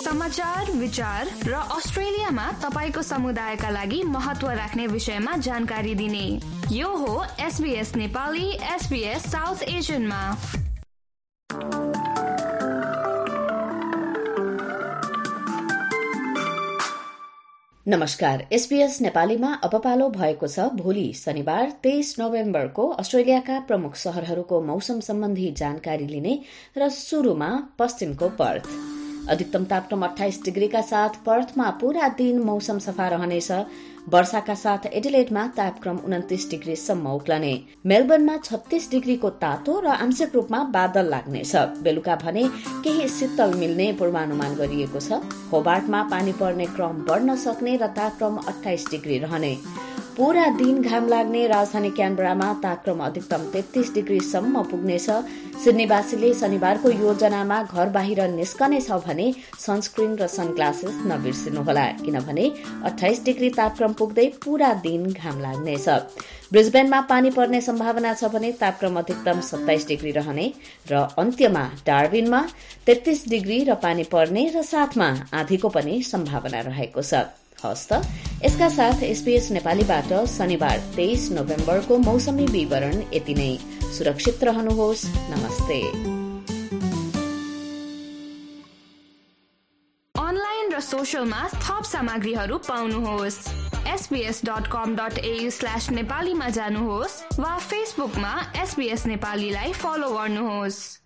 समाचार, विचार र अस्ट्रेलियामा तपाईको समुदायका लागि महत्व राख्ने विषयमा जानकारी दिने यो हो SBS नेपाली, SBS साउथ एशियनमा। नमस्कार, SBS नेपालीमा अब पालो भएको छ भोलि शनिबार 23 नोभेम्बरको अस्ट्रेलियाका प्रमुख शहरहरूको मौसम सम्बन्धी जानकारी लिने र सुरुमा पश्चिमको पर्थ। अधिकतम तापक्रम 28 डिग्रीका साथ पर्थमा पूरा दिन मौसम सफा रहनेछ। वर्षाका साथ एडिलेडमा तापक्रम 29 डिग्रीसम्म उक्लने। मेलबर्नमा 36 डिग्रीको तातो र आंशिक रूपमा बादल लाग्नेछ। बेलुका भने केही शीतल मिल्ने पूर्वानुमान गरिएको छ। होबार्टमा पानी पर्ने क्रम बढ्न सक्ने र तापक्रम 28 डिग्री रहने। पूरा दिन घाम लाग्ने। राजधानी क्यानबरामा तापक्रम अधिकतम 33 डिग्रीसम्म पुग्नेछ। सिडनीवासीले शनिबारको योजनामा घर बाहिर निस्कनेछ भने सनस्क्रिन र सनग्लासेस नबिर्सिनुहोला, किनभने 28 डिग्री तापक्रम पुग्दै पूरा दिन घाम लाग्नेछ। ब्रिस्बेनमा पानी पर्ने सम्भावना छ भने तापक्रम अधिकतम 27 डिग्री रहने र अन्त्यमा डार्विनमा 33 डिग्री र पानी पर्ने र साथमा आँधीको पनि सम्भावना रहेको छ। हस्त यसका साथ SBS नेपालीबाट शनिबार 23 नोभेम्बरको मौसमी विवरण यति नै। सुरक्षित रहनुहोस्। नमस्ते। अनलाइन र सोशलमा थप सामग्रीहरू पाउनुहोस्। sbs.com.au/नेपालीमा जानुहोस् वा फेसबुकमा SBS नेपालीलाई फलो गर्नुहोस्।